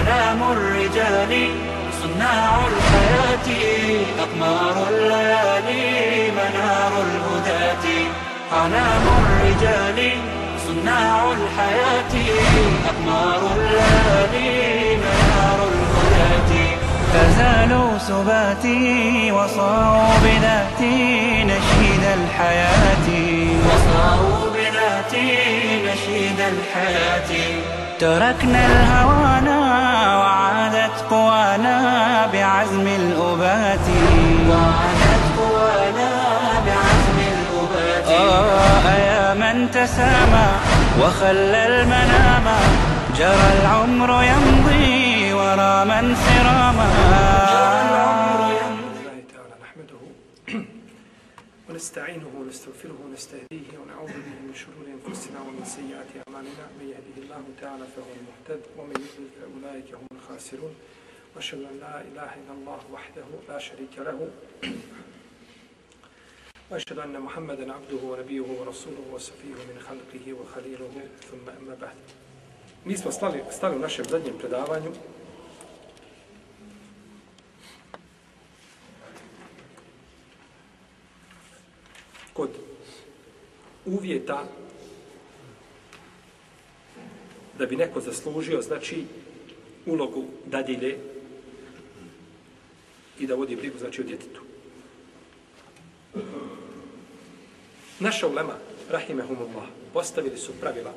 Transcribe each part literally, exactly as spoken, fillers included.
أعلام الرجال صناع الحياة أقمار الليالي منار الهداة أعلام الرجال صناع الحياة أقمار الليالي منار الهداة فزالوا سباتي وصاروا بذاتي نشيد الحياة وصاروا بذاتي نشيد الحياة تركنا الهوانا وعادت قوانا بعزم الأبات وعادت قوانا بعزم الأبات آه يا من تسامى وخلى المنام جرى العمر يمضي ورا من سراما الله تعالى نحمده ونستعينه ونستغفره ونستهديه ونعوذ به من شرور انفسنا ومن سيئات اعمالنا من يهده الله تعالى فهو المهتد ومن يضلل فاولئك هم الخاسرون واشهد ان لا اله الا الله وحده لا شريك له واشهد ان محمدا عبده ونبيه ورسوله وصفيه من خلقه وخليله ثم اما بعد. Mi smo stali, stali u našem zadnjem predavanju kod uvjeta da bi neko zaslužio, znači, ulogu dadilje i da vodi brigu, znači, o djetetu. Naša ulema, rahimehumullah, postavili su pravila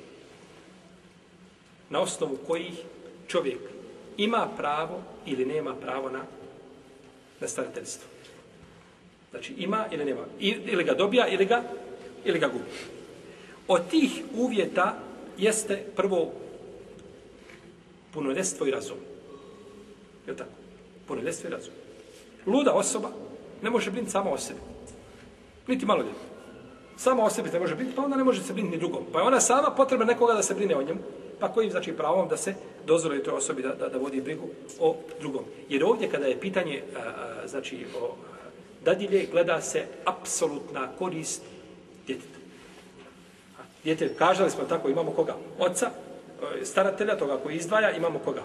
na osnovu kojih čovjek ima pravo ili nema pravo na, na starateljstvo. Znači ima ili nema. Ili ga dobija ili ga, ili ga gubi. Od tih uvjeta jeste prvo punoljetstvo i razum. Je li tako? Punoljetstvo i razum. Luda osoba ne može brinuti sama o sebi. Niti maloljetna. Sama o sebi ne može brinuti, pa onda ne može se brinuti ni drugom. Pa je ona sama potrebna nekoga da se brine o njemu. Pa kojim znači pravom da se dozvoli toj osobi da, da, da vodi brigu o drugom. Jer ovdje kada je pitanje a, a, znači o dadilje, gleda se apsolutna korist djeteta. Djete, kažali smo tako, imamo koga? Oca, staratelja, toga koji izdvaja, imamo koga?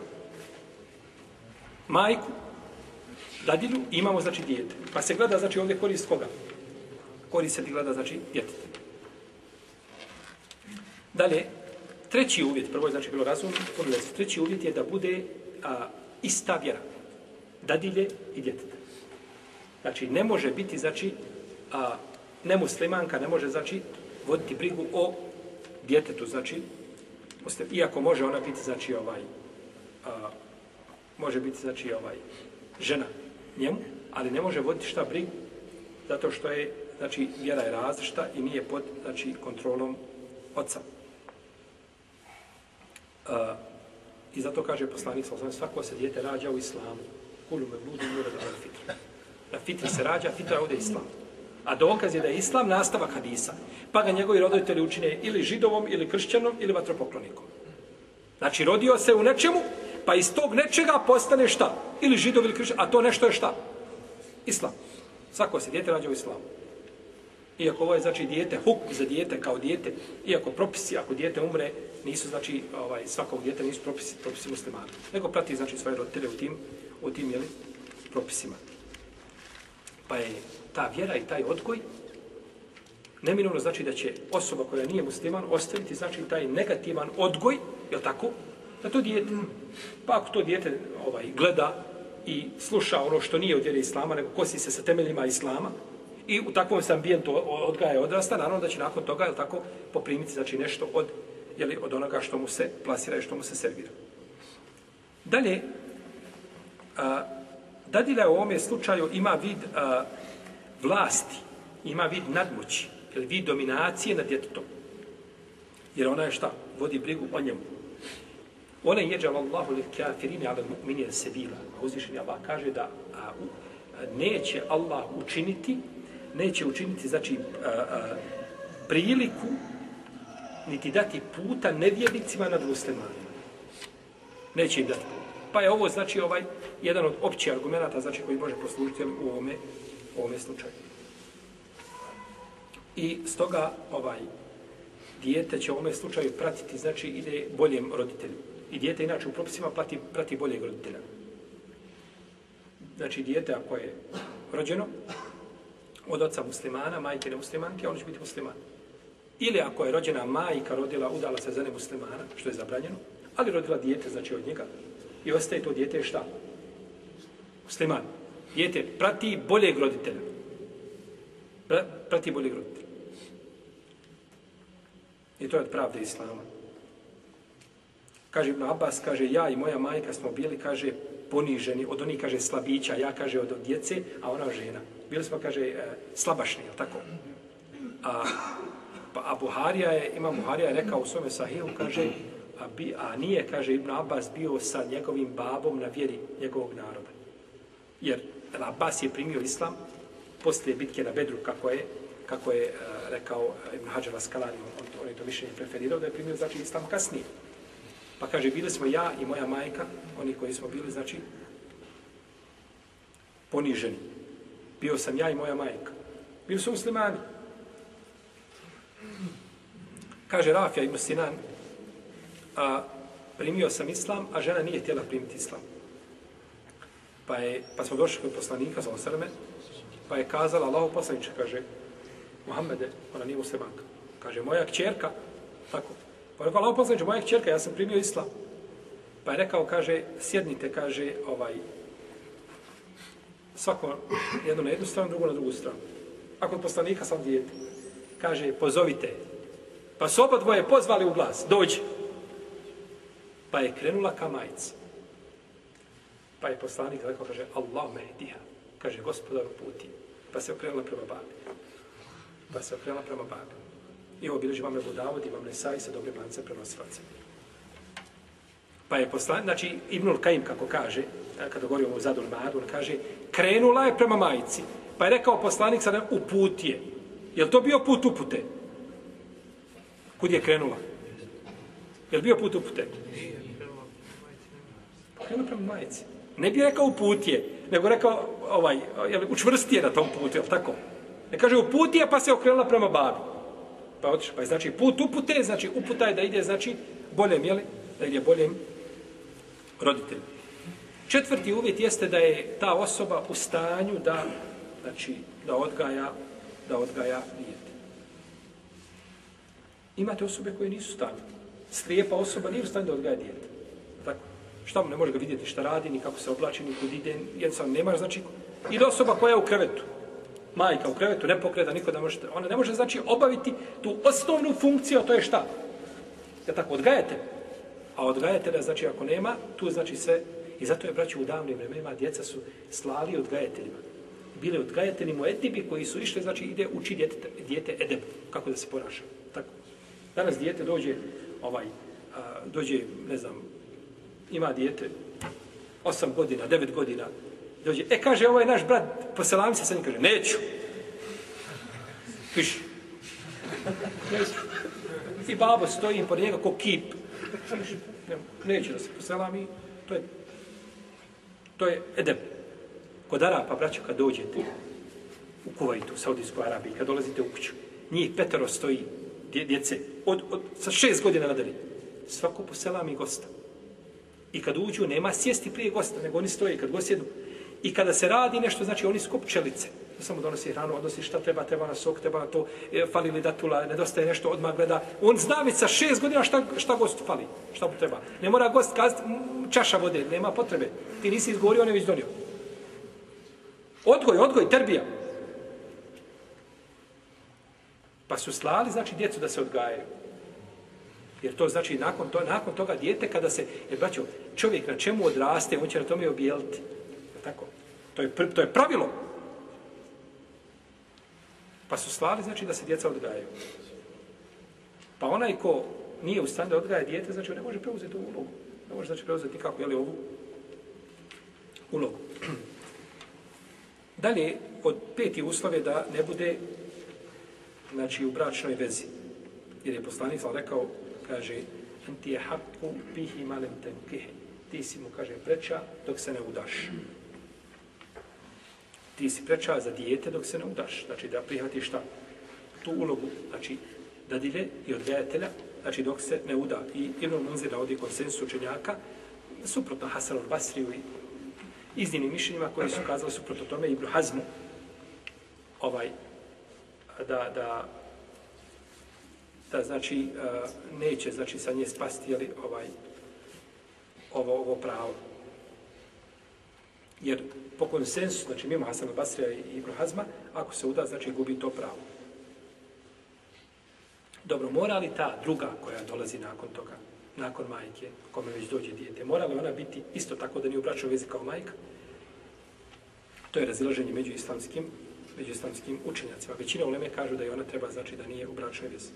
Majku, dadilju, imamo znači dijete. Pa se gleda znači ovdje korist koga? Korist se gleda znači djeteta. Dalje, treći uvjet, prvo je znači bilo razum, treći uvjet je da bude a, ista vjera. Dadilje i djeteta. Znači, ne može biti, znači, a, nemuslimanka ne može, znači, voditi brigu o djetetu, znači, iako može ona biti, znači, ovaj, a, može biti, znači, ovaj, žena njemu, ali ne može voditi šta brigu, zato što je, znači, vjera je različita i nije pod, znači, kontrolom oca. A, I zato kaže poslanik, svako se dijete rađa u islamu. Kulu me bludu mura da je fitra. Na fitri se rađa, fitra je ovdje islam. A dokaz je da je islam nastavak hadisa. Pa ga njegovi roditelji učine ili židovom, ili kršćanom, ili vatropoklonikom. Znači, rodio se u nečemu, pa iz tog nečega postane šta? Ili židov, ili kršćan, a to nešto je šta? Islam. Svako se dijete rađa u islamu. Iako ovo je, znači, dijete, hukm za dijete kao dijete, iako propisi, ako dijete umre, nisu, znači, ovaj, svakog dijete nisu propisi, propisi muslimana. Nego prati, znači, svoje roditelje u tim, u tim, jeli, propisima. Pa je ta vjera i taj odgoj neminovno znači da će osoba koja nije musliman ostaviti, znači, taj negativan odgoj, je li tako, na to dijete. Pa ako to dijete ovaj, gleda i sluša ono što nije od vjere islama, nego kosi se sa temeljima islama, i u takvom se ambijentu odgaja i odrasta, naravno da će nakon toga, je li tako, poprimiti, znači, nešto od, je li, od onoga što mu se plasira i što mu se servira. Dalje, a, dadilja u ovome slučaju ima vid a, vlasti, ima vid nadmoći, ili vid dominacije nad djetetom. Jer ona je šta? Vodi brigu o njemu. Ona je jeđala Allahu li kafirine, ali mu'minije sebila. Uzvišeni Allah kaže da a, u, a, neće Allah učiniti, neće učiniti, znači, a, a, priliku, niti dati puta nevjernicima nad muslimanima. Neće im dati puta. Pa je ovo, znači, ovaj, jedan od općih argumenata, znači, koji može poslužiti u ovome, u ovome slučaju. I stoga, ovaj, dijete će u ovome slučaju pratiti, znači, ide boljem roditelju. I dijete inače u propisima prati, prati boljeg roditelja. Znači dijete ako je rođeno od oca muslimana, majke nemuslimanke, on će biti musliman. Ili ako je rođena majka, rodila, udala se za nemuslimana, što je zabranjeno, ali rodila dijete, znači od njega, i ostaje to dijete šta? Musliman. Dijete prati boljeg roditelja. Prati boljeg roditelja. I to je od pravde islama. Kaže Ibn Abbas, kaže, ja i moja majka smo bili, kaže, poniženi, od onih, kaže, slabića, ja, kaže, od, od djece, a ona žena. Bili smo, kaže, slabašni, je tako? A, pa, a Buharija je, imam Buharija je rekao u svome sahihu, kaže, a, bi, a nije, kaže, Ibn Abbas bio sa njegovim babom na vjeri njegovog naroda. Jer Abbas je primio islam poslije bitke na Bedru, kako je, kako je uh, rekao Ibn Hajar al-Asqalani, on, on je to mišljenje preferirao, da je primio, znači, islam kasnije. Pa kaže, bili smo ja i moja majka, oni koji smo bili, znači, poniženi. Bio sam ja i moja majka. Bili su muslimani. Kaže Rafija ibn Sinan, a primio sam islam, a žena nije htjela primiti islam. Pa, je, pa smo došli kod poslanika, za osrme, pa je kazala, Allahu poslaniče, kaže, Muhammede, ona nije muslimanka. Kaže, moja kćerka, tako. Pa je rekao, Allahu poslaniče, moja kćerka, ja sam primio islam. Pa je rekao, kaže, sjednite, kaže, ovaj, svako jedno na jednu stranu, drugo na drugu stranu. A kod poslanika sam dijete. Kaže, pozovite. Pa su oba dvoje pozvali u glas, dođi. Pa je krenula ka majici. Pa je poslanik rekao, kaže, Allah mehdiha. Kaže, gospodaru puti. Pa se okrenula prema babi. Pa se okrenula prema babi. I ovo bilježi vam Ebu Davud i vam Nesai sa dobrim lancem prenosilaca. Pa je poslanik, znači Ibnul Kajim, kako kaže, kada govorimo o Zadul Ma'ad, on kaže, krenula je prema majici. Pa je rekao poslanik sada, uput je. Je li to bio put upute? Kud je krenula? Je li bio put upute? Krenula prema majici. Ne bi rekao uput je, nego rekao, ovaj, je li, učvrsti je na tom putu, je li tako? Ne kaže uput je, pa se okrenula prema babi. Pa otišao. Pa je znači put upute, znači uputa je da ide, znači, boljem, je li? Da ide boljem roditelju. Četvrti uvjet jeste da je ta osoba u stanju da, znači, da odgaja, da odgaja dijete. Imate osobe koje nisu u stanju. Slijepa osoba nije u stanju da odgaja dijete. Tako. Šta mu ne može ga vidjeti šta radi, ni kako se oblači, ni kud ide, jednostavno nemaš, znači, i da osoba koja je u krevetu, majka u krevetu, ne pokreta, niko da može, ona ne može, znači, obaviti tu osnovnu funkciju, a to je šta? Ja tako, odgajatelj. A odgajatelja, znači, ako nema, tu znači sve. I zato je, braću, u davnim vremenima djeca su slali odgajateljima. Bili odgajatelji muedibi koji su išli, znači, ide uči djete, djete edeb, kako da se ponaša. Tako. Danas dijete dođe, ovaj, a, dođe, ne znam, ima dijete osam godina, devet godina, dođe, e, kaže, ovo je naš brat, poselam se sa njim, kaže, neću. Piši. I babo stoji pored njega ko kip. Neće da se poselam i to je, to je edeb. Kod Arapa, braćo, kad dođete u Kuvajtu, u Saudijskoj Arabiji, kad dolazite u kuću, njih petero stoji, dje, djece, od, od, sa šest godina nadalje. Svako poselam i gosta. I kad uđu, nema sjesti prije gosta, nego oni stoje kad gost jedu. I kada se radi nešto, znači oni skup pčelice. Samo donosi hranu, odnosi šta treba, treba na sok, treba na to, e, fali li datula, nedostaje nešto, odmah gleda. On zna već sa šest godina šta, šta gostu fali, šta mu treba. Ne mora gost kazati čaša vode, nema potrebe. Ti nisi izgovorio, on je već donio. Odgoj, odgoj, terbija. Pa su slali, znači, djecu da se odgajaju. Jer to znači, nakon, to, nakon toga dijete, kada se, jer braćo, čovjek na čemu odraste, on će na tome obijeliti. Tako. To je, to je pravilo. Pa su slali, znači, da se djeca odgajaju. Pa onaj ko nije u stanju da odgaja dijete, znači, on ne može preuzeti ovu ulogu. Ne može, znači, preuzeti nikako, jeli, ovu ulogu. Dalje, od peti uslove da ne bude, znači, u bračnoj vezi. Jer je poslanik sam rekao, kaže, ti je haku bihi malem tenkihe. Ti si mu, kaže, preča dok se ne udaš. Ti si preča za dijete dok se ne udaš. Znači, da prihvatiš šta? Tu ulogu, znači, dadilje i odgajatelja, znači dok se ne uda. I Ibn Munzir navodi konsensus učenjaka, suprotno Hasanu al-Basriju i iznimnim mišljenjima koji su kazali suprotno tome Ibn Hazmu, ovaj, da, da, da znači, neće, znači, sa nje spasti, jeli, ovaj, ovo, ovo pravo. Jer po konsensusu, znači, mimo Hasan al-Basrija i Ibn Hazma, ako se uda, znači, gubi to pravo. Dobro, mora li ta druga koja dolazi nakon toga, nakon majke, kome već dođe dijete, mora li ona biti isto tako da nije u bračnoj vezi kao majka? To je razilaženje među islamskim, među islamskim učenjacima. Većina uleme kažu da i ona treba, znači, da nije u bračnoj vezi.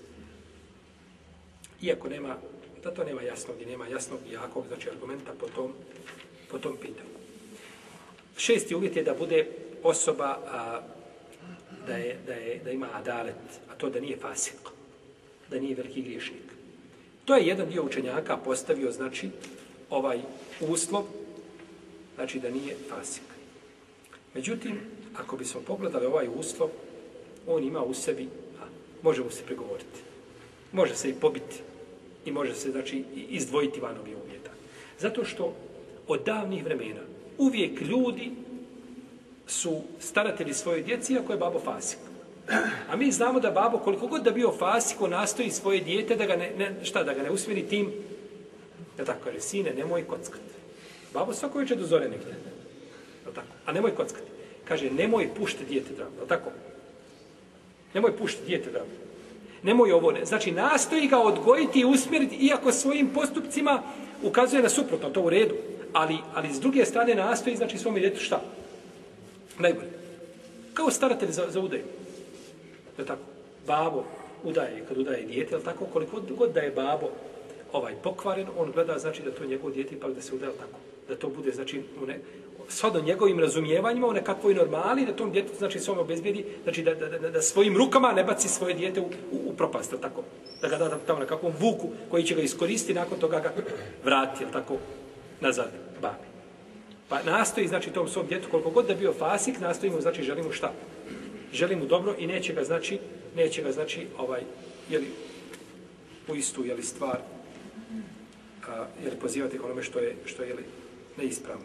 Iako nema, da to nema jasnog i nema jasnog i jakog, znači, argumenta po tom, po tom pitanju. Šesti uvjet je da bude osoba a, da, je, da, je, da ima adalet, a to da nije fasik, da nije veliki griješnik. To je jedan dio učenjaka postavio, znači, ovaj uslov, znači da nije fasik. Međutim, ako bismo pogledali ovaj uslov, on ima u sebi, a, može mu se pregovoriti, može se i pobiti i može se, znači, izdvojiti van ovih uvjeta. Zato što od davnih vremena uvijek ljudi su staratelji svoje djeci, ako je babo fasik. A mi znamo da babo, koliko god da bio fasik, on nastoji svoje dijete da ga ne, ne, šta, da ga ne usmjeri tim, da tako kaže, sine, nemoj kockati. Babo svako večer do zore negdje. Tako? A nemoj kockati. Kaže, nemoj pušti dijete drago. Tako? Nemoj pušti dijete drago. Nemoj ovo. Ne. Znači, nastoji ga odgojiti i usmjeriti, iako svojim postupcima ukazuje na suprotno, to u redu. Ali, ali s druge strane nastoji, znači, svome djetetu šta? Najbolje. Kao staratelj za, za udaju. Je tako? Babo udaje, kad udaje dijete, ali tako, koliko god da je babo ovaj pokvaren, on gleda, znači, da to njegovo dijete ipak da se udaje, tako? Da to bude, znači, ne, shodno njegovim razumijevanjima, u nekakvoj normali, da tom djetetu, znači, svome obezbijedi, znači, da, da, da, da svojim rukama ne baci svoje dijete u, u, u propast, tako? Da ga da tamo nekakvom vuku koji će ga iskoristiti, nakon toga ga vrati, tako, nazad, babi. Pa nastoji, znači, tom svom djetu, koliko god da bio fasik, nastojimo, znači, želimo šta? Želimo dobro i neće ga, znači, neće ga, znači, ovaj, jeli, u istu, jeli, stvar, a, jeli, pozivati onome što je, što je, jeli, neispravno.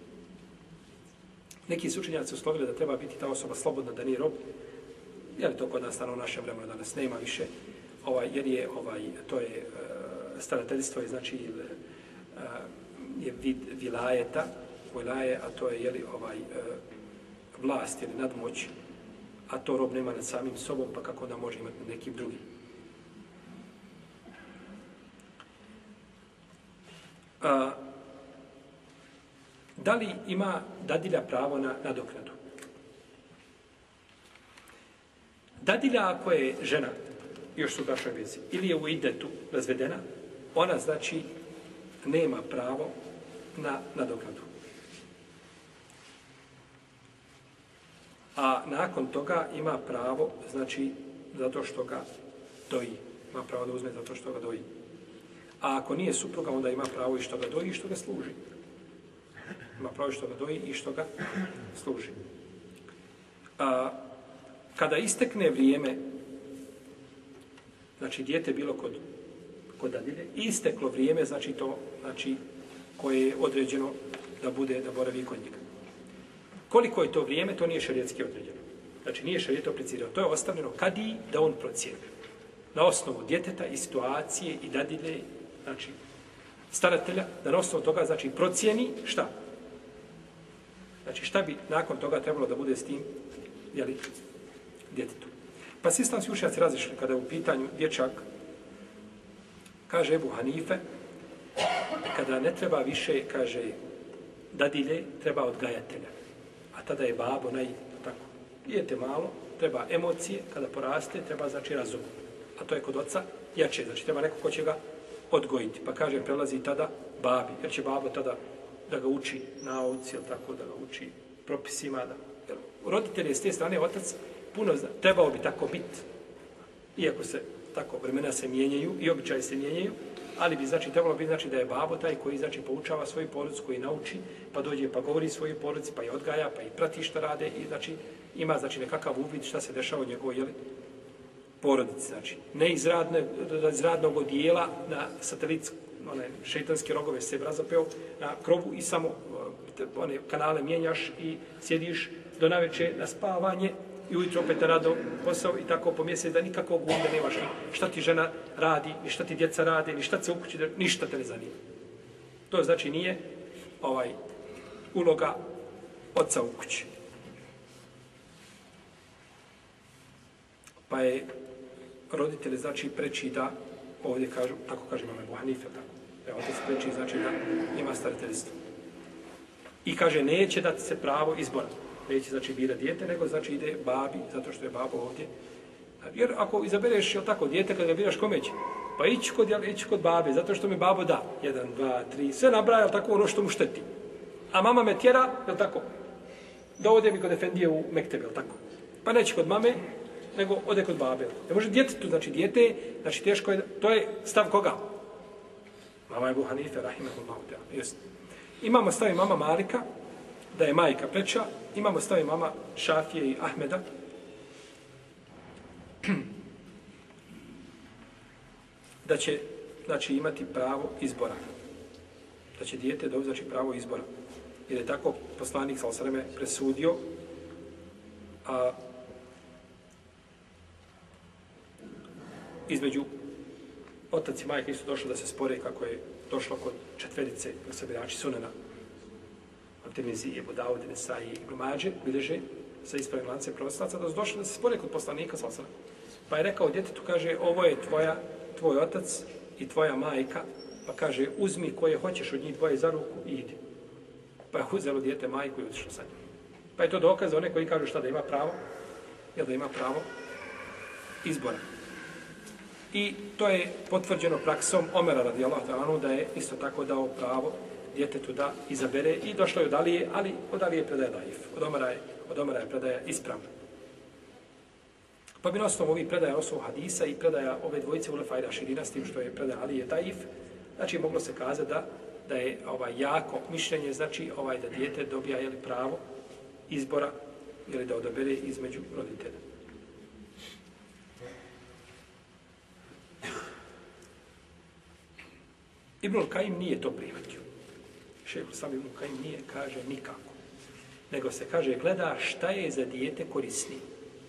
Neki su učenjaci uslovili da treba biti ta osoba slobodna, da nije rob, jer to kod nas u našem vremenu danas nema više, ovaj, jer je, ovaj, to je, uh, starateljstvo je, znači, uh, je vid vilajeta, vilaje, a to je, jeli, ovaj, uh, vlast ili nadmoć, a to rob nema nad samim sobom, pa kako da može imati nekim drugim. A, da li ima dadilja pravo na nadoknadu? Dadilja, ako je žena, još su u bračnoj vezi, ili je u idetu razvedena, ona, znači, nema pravo na nadoknadu. A nakon toga ima pravo, znači, zato što ga doji. Ima pravo da uzme zato što ga doji. A ako nije supruga, onda ima pravo i što ga doji i što ga služi. Ima pravo i što ga doji i što ga služi. A, kada istekne vrijeme, znači, dijete bilo kod, kod dadilje, isteklo vrijeme, znači, to, znači, koje je određeno da bude, da boravi kod njega. Koliko je to vrijeme, to nije šerijetski određeno. Znači, nije šerijet aplicirao. To je ostavljeno kadiji da on procijeni. Na osnovu djeteta i situacije i dadilje, znači, staratelja, da na osnovu toga, znači, procijeni šta? Znači, šta bi nakon toga trebalo da bude s tim, jeli, djetetu. Pa s islamski učenjaci razišli kada je u pitanju dječak, kaže Ebu Hanife, kada ne treba više, kaže, dadilje, treba odgajatelja. A tada je babo naj, tako, dijete malo, treba emocije, kada poraste, treba, znači, razum. A to je kod oca jače, znači, treba neko ko će ga odgojiti. Pa kaže, prelazi tada babi, jer će babo tada da ga uči nauci, ili tako, da ga uči propisima. Da, jer roditelj je s te strane, otac, puno zna, trebao bi tako biti. Iako se, tako, vremena se mijenjaju i običaje se mijenjaju, ali bi, znači, trebalo biti, znači, da je babo taj koji, znači, poučava svoju porodicu, koji nauči, pa dođe, pa govori svojoj porodici, pa je odgaja, pa i prati šta rade i, znači, ima, znači, nekakav uvid šta se dešava u njegovoj, jeli, porodici, znači, ne iz, radne, iz radnog odijela na satelit, one šeitanske rogove se razapeo na krovu i samo one kanale mijenjaš i sjediš do naveče na spavanje i ujutro opet na radno posao i tako po mjesec da nikakvog unda nemaš ni šta ti žena radi, ni šta ti djeca rade, ni šta se u kući, ništa te ne zanima. To znači nije ovaj uloga oca u kući. Pa je roditelj znači preči da, ovdje kažu, tako kaže imam Ebu Hanife, tako. Evo, otac preči znači da ima starateljstvo. I kaže, neće dati se pravo izbora. Neće znači bira dijete, nego znači ide babi, zato što je babo ovdje. Jer ako izabereš, jel tako, dijete, kada ga biraš kome će? Pa ići kod, jel, ići kod babe, zato što mi babo da. Jedan, dva, tri, sve nabraja, jel tako, ono što mu šteti. A mama me tjera, jel tako, dovode mi kod efendije u mektebe, jel tako. Pa neće kod mame, nego ode kod babe. Ne može djetetu, znači dijete, znači teško je, to je stav koga? Mama Ebu Hanife, rahimahullahu ta'ala. Imamo stav mama Malika, da je majka preča, imamo stav mama Šafije i Ahmeda, da će, znači, imati pravo izbora. Da će dijete dobiti, znači, pravo izbora. Jer je tako poslanik sallallahu alejhi ve sellem presudio, a između otac i majke su došli da se spore kako je došlo kod četverice sabirači sunena. Tirmizi, Ebu Davud, Nesai i Ibn Mađe bilježe sa ispravnim lancem prenoslaca da su došli da se spore kod poslanika sallallahu alejhi ve sellem. Pa je rekao djetetu, kaže, ovo je tvoja, tvoj otac i tvoja majka, pa kaže, uzmi koje hoćeš od njih dvoje za ruku i idi. Pa je uzelo dijete majku i otišlo sa njim. Pa je to dokaz za one koji kažu šta da ima pravo, jel da ima pravo izbora. I to je potvrđeno praksom Omera radijallahu ta'ala anhu da je isto tako dao pravo djetetu da izabere i došlo je od Alije, ali od Alije predaje daif. Od Omera je, od Omera je predaja ispravna. Pa bi na osnovu ovih predaja osnovu hadisa i predaja ove dvojice Ulefa i Rašidina s tim što je predaja Alije daif, znači moglo se kazati da, da je ovaj jako mišljenje, znači ovaj da dijete dobija jeli, pravo izbora ili da odabere između roditelja. Ibnul Kajim nije to prihvatio. Šejh Islam Ibnul Kajim nije, kaže, nikako. Nego se kaže, gleda šta je za dijete korisnije.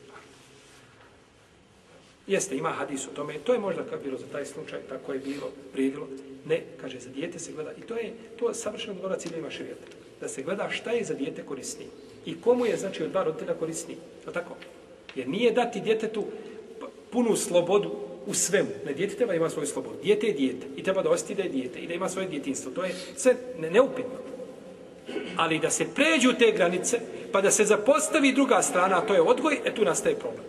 Jeste, ima hadis o tome, to je možda kao bilo za taj slučaj, tako je bilo, prijedilo. Ne, kaže, za dijete se gleda, i to je, to savršeno odgovara ciljima šerijata. Da se gleda šta je za dijete korisnije. I komu je, znači, od dva roditelja korisnije. To tako? Jer nije dati djetetu punu slobodu u svemu. Ne, dijete treba ima svoju slobodu. Dijete je dijete. I treba da osjeti da je dijete. I da ima svoje djetinstvo. To je sve ne, neupitno. Ali da se pređu te granice, pa da se zapostavi druga strana, a to je odgoj, e tu nastaje problem.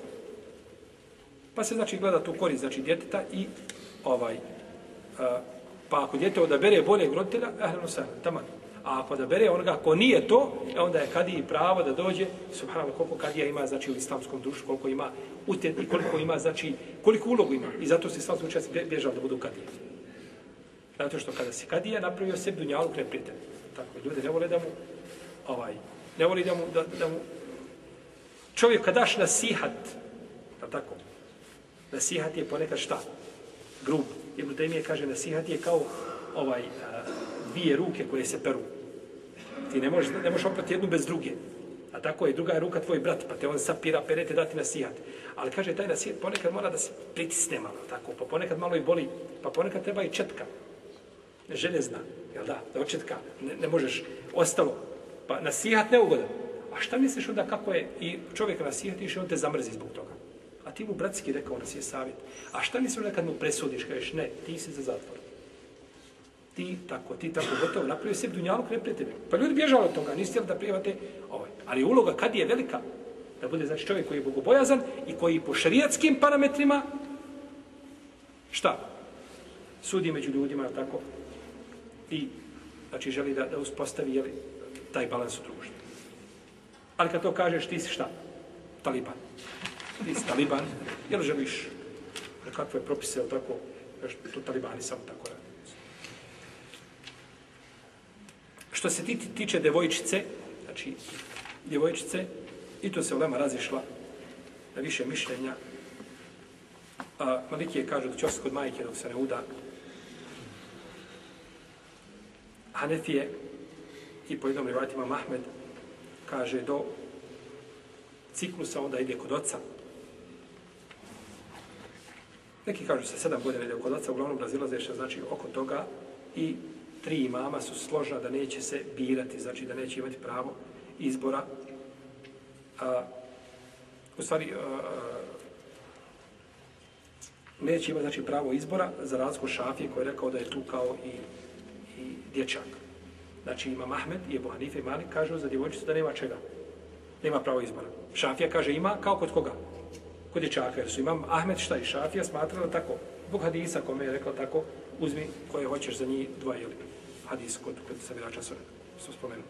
Pa se znači gleda tu korist, znači djeteta i ovaj, a, pa ako djete odabere boljeg roditelja, ehlenu sa, taman. A ako odabere onoga ko nije to, onda je kadiji pravo da dođe, subhanallah, koliko kadija ima, znači u islamskom društvu, koliko ima utjeti, koliko ima, znači, koliko ulogu ima. I zato se islamski učenjaci bježali da budu kadije. Zato što kada se kadija napravio sebi dunjaluk neprijatelj. Tako, ljudi ne vole da mu, ovaj, ne vole da mu, da, da mu, čovjek kad daš nasihat, tako, nasihat je ponekad šta? Grub. Ibn Taymije kaže, nasihat je kao ovaj, a, dvije ruke koje se peru. Ti ne možeš, ne možeš oprati jednu bez druge. A tako je, druga je ruka tvoj brat, pa te on sapira, perete, dati nasihat. Ali kaže, taj nasihat ponekad mora da se pritisne malo, tako, pa ponekad malo i boli, pa ponekad treba i četka. Željezna, jel da, da očetka, ne, ne možeš, ostalo. Pa nasihat neugodan. A šta misliš onda kako je i čovjek nasihatiš i on te zamrzi zbog toga? A ti mu bratski rekao nas je savjet. A šta misliš onda kad mu presudiš, kažeš, ne, ti si za zatvor. Ti tako, ti tako, gotovo, napravio sebi dunjaluk neprijatelja. Pa ljudi bježali od toga, niste da prijevate ovaj. Ali uloga kad je velika, da bude znači čovjek koji je bogobojazan i koji po šerijatskim parametrima, šta? Sudi među ljudima, tako, i znači želi da, da uspostavi jeli, taj balans u društvu. Ali kad to kažeš, ti si šta? Taliban. Ti si taliban, jel želiš kakve propise, ili tako, to talibani samo tako radi. Što se ti, tiče devojčice, znači, djevojčice, i to se ulema razišla na više mišljenja. A, Malikije kažu da će ostati kod majke dok se ne uda. Hanefije i po jednom rivajatima Mahmed kaže do ciklusa onda ide kod oca. Neki kažu sa sedam godina ide kod oca, uglavnom razilazeše, znači oko toga i tri imama su složna da neće se birati, znači da neće imati pravo izbora. A, u stvari, a, neće imati znači, pravo izbora za razliku Šafije koji je rekao da je tu kao i, i dječak. Znači Imam Ahmed i Ebu Hanife i Malik kažu za djevojčicu da nema čega. Nema pravo izbora. Šafija kaže ima kao kod koga? Kod dječaka. Jer su Imam Ahmed šta i Šafija smatrala tako. Zbog hadisa kome je rekao tako, uzmi koje hoćeš za njih dvoje ili hadis kod, kod sabirača suneta. Što spomenu.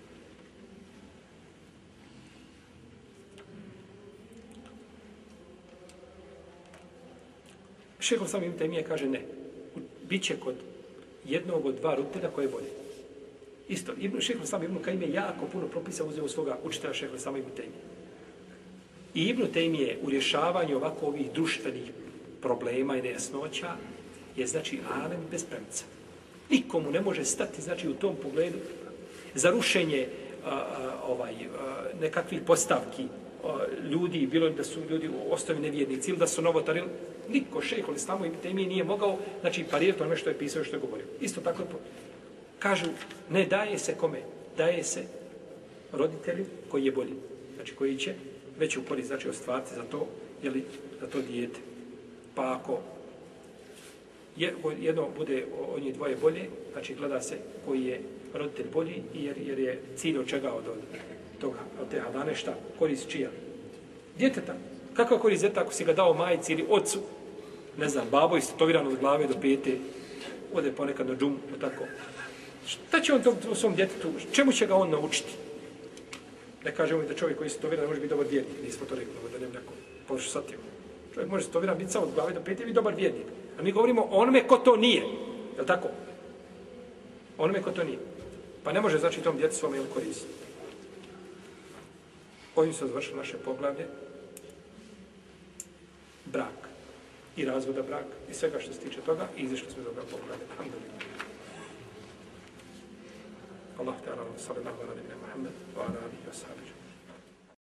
Šejh Islam ibn Tejmije kaže ne. Biće kod jednog od dva roditelja koje je bolje. Isto, Ibn Šejh Islam ibn Kajim je jako puno propisa uzeo svoga učitelja Šejh Islam ibn Tejmije. I Ibn Tejmije u rješavanju ovako ovih društvenih problema i nejasnoća je znači alem bez premca. Nikomu ne može stati znači u tom pogledu za rušenje a, a, ovaj, a, nekakvih postavki a, ljudi, bilo da su ljudi ostavi nevjernici ili da su novotari. Niko Šejh Islam ibn Tejmije nije mogao znači parirati onome što je pisao i što je govorio. Isto tako kažu, ne daje se kome? Daje se roditelju koji je bolji. Znači koji će veću korist znači ostvariti za to, jeli, za to dijete. Pa ako jedno bude od njih dvoje bolje, znači gleda se koji je roditelj bolji, jer, jer je cilj od čega od, od toga, od te hadane šta? Korist čija? Djeteta. Kakva korist djeteta ako si ga dao majici ili ocu? Ne znam, babo istetoviran od glave do pete, ode ponekad na džumu, tako. Šta će on to u svom djetetu, čemu će ga on naučiti? Ne kažemo da čovjek koji se tovira ne može biti dobar vjernik, nismo to rekli, da nema neko pogrešno shvatio. Čovjek može se toviran biti samo od glave do pete i biti dobar vjernik. A mi govorimo o onome ko to nije, je li tako? Onome ko to nije. Pa ne može znači tom djetetu svome ili koristiti. Ovim se završilo naše poglavlje. Brak. I razvoda braka. I svega što se tiče toga. I izišli smo iz ovoga poglavlja. Alhamdulillah. Allah ta'ala sallallahu ala nabina Muhammed wa ala alihi wa sahbihi.